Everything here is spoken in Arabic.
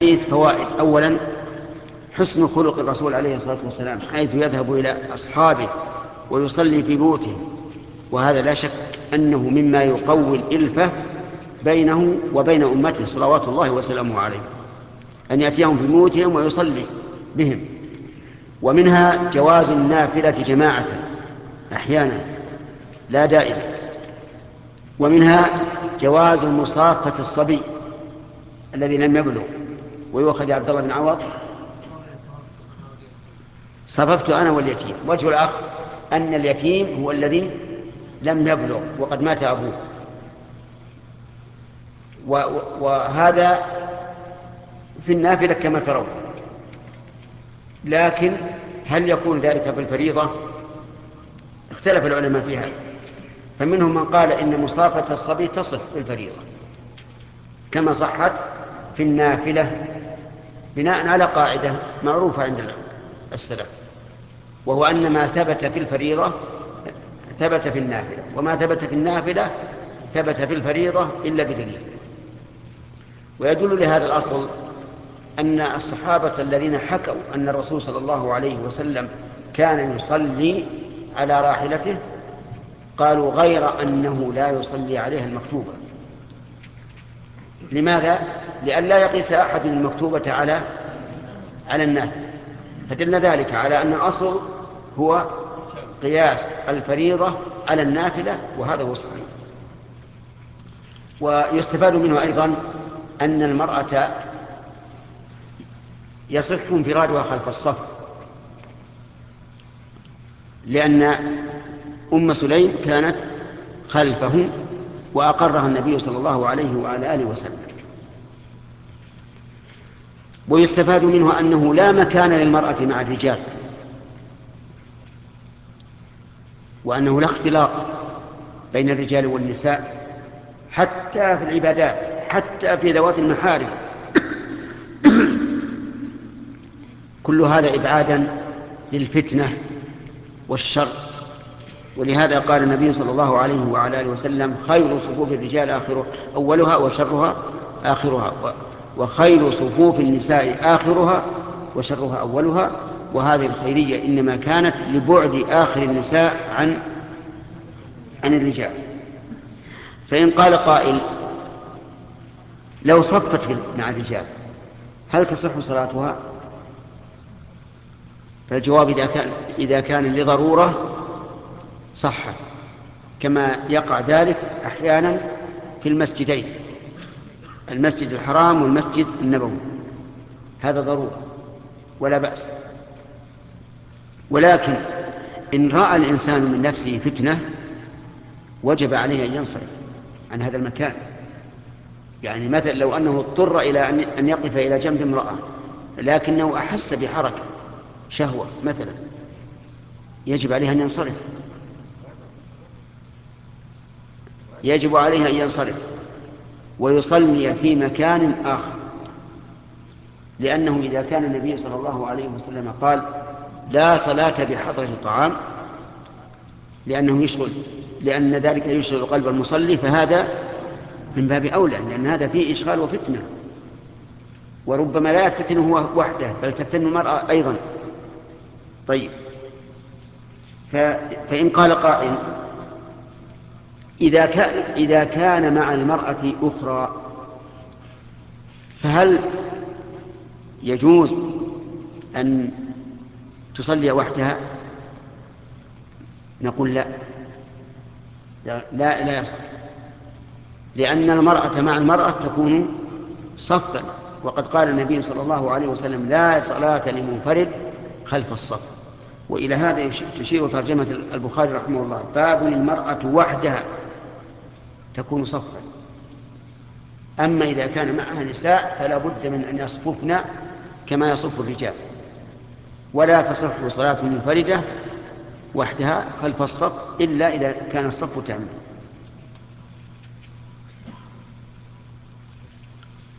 فوائد. أولا حسن خلق الرسول عليه الصلاة والسلام، حيث يذهب إلى أصحابه ويصلي في بيوتهم، وهذا لا شك أنه مما يقوي الإلفة بينه وبين أمته صلوات الله وسلامه عليه، أن يأتيهم في بيوتهم ويصلي بهم. ومنها جواز النافلة جماعة أحيانا لا دائما. ومنها جواز مصافة الصبي الذي لم يبلغ، ويؤخذ يا عبد الله بن عوض. صففت أنا واليتيم. وجه الأخ أن اليتيم هو الذي لم يبلغ وقد مات أبوه، وهذا في النافلة كما ترون. لكن هل يكون ذلك في الفريضة؟ اختلف العلماء في هذا، فمنهم من قال إن مصافة الصبي تصح في الفريضة كما صحت في النافلة، بناء على قاعدة معروفة عند السلف، وهو أن ما ثبت في الفريضة ثبت في النافلة، وما ثبت في النافلة ثبت في الفريضة إلا بدليل. ويدل لهذا الأصل أن الصحابة الذين حكوا أن الرسول صلى الله عليه وسلم كان يصلي على راحلته قالوا غير أنه لا يصلي عليها المكتوبة. لماذا؟ لئلا يقيس أحد المكتوبة على النافلة، فدل ذلك على أن الأصل هو قياس الفريضة على النافلة، وهذا هو الصحيح. ويستفاد منه أيضا أن المرأة يصح انفرادها خلف الصف، لأن أم سليم كانت خلفه وأقرها النبي صلى الله عليه وعلى آله وسلم. ويستفاد منه أنه لا مكان للمرأة مع الرجال، وأنه لا اختلاط بين الرجال والنساء حتى في العبادات، حتى في ذوات المحارم. كل هذا إبعادا للفتنة والشر. ولهذا قال النبي صلى الله عليه وعلى آله وسلم خير صفوف الرجال أولها وشرها آخرها، وخير صفوف النساء آخرها وشرها أولها. وهذه الخيرية إنما كانت لبعد آخر النساء عن الرجال. فإن قال قائل لو صفت مع الرجال هل تصح صلاتها؟ فالجواب إذا كان لضرورة صحت، كما يقع ذلك أحيانا في المسجدين، المسجد الحرام والمسجد النبوي، هذا ضرورة ولا بأس. ولكن إن رأى الإنسان من نفسه فتنة وجب عليه أن ينصرف عن هذا المكان. يعني مثلا لو أنه اضطر إلى أن يقف إلى جنب امرأة لكنه أحس بحركة شهوة مثلا، يجب عليه أن ينصرف، يجب عليه أن ينصرف ويصلي في مكان آخر. لأنه إذا كان النبي صلى الله عليه وسلم قال لا صلاة بحضرة الطعام لأن ذلك يشغل قلب المصلي، فهذا من باب أولى، لأن هذا فيه إشغال وفتنة، وربما لا يفتتن هو وحده بل تفتن المرأة أيضا. طيب، فإن قال قائل إذا كان مع المرأة أخرى فهل يجوز أن تصلي وحدها؟ نقول لا لا لا, لا يصح، لأن المرأة مع المرأة تكون صفا، وقد قال النبي صلى الله عليه وسلم لا صلاة لمنفرد خلف الصف. وإلى هذا تشير ترجمة البخاري رحمه الله: باب المرأة وحدها تكون صفا. أما إذا كان معها نساء فلا بد من أن يصففن كما يصف الرجال، ولا تصح صلاة منفردة وحدها خلف الصف إلا إذا كان الصف تاما.